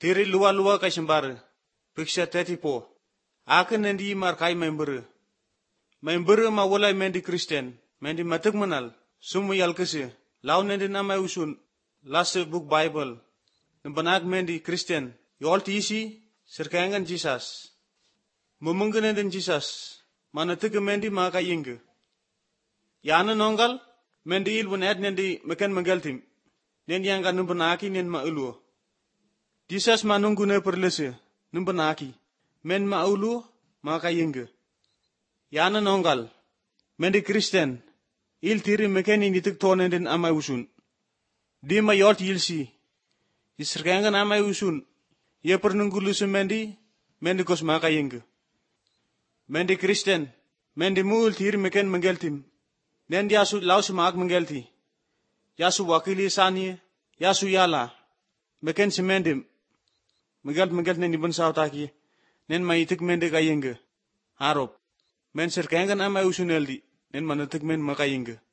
Tiri luwa-luwa kay sembara. Piksha teti po. Akin nendi markai membere. Membere mawalay mendi Kristen. Mendi matik manal. Sumuyal kasi. Lau nendi namay usun. Last book Bible. Nambanag mendi Kristen. Yol tisi. Sirkayangan Jesus. Mumunggan nendi Jesus. Manatik mendi makayingge. Yana nonggal. Mendi ilbun nendi mekan menggeltim. Nendi yang kan nambanaki nendi mauluo. Jesus manunggu ne perlese. Nambanaki. Men maulu makayingge. Yana nonggal. Mendi Kristen. Il tiri meken initik tonen den amay usun. Di mayot yilsi. Isirkangan amay usun. Ye pernunggulu mendi. Mendi kos makayingge. Mendi Kristen. Mendi mul tiri meken menggeltim. Nen yasu laus maak menggelti. Yasu wakili sani. Yasu yala. Meken semendim. Mengelt nen ibon sautaki. Nen maitik mende kayingge. Harop. Men sirkangan amay usun eldi. Nen manatik men makayingge.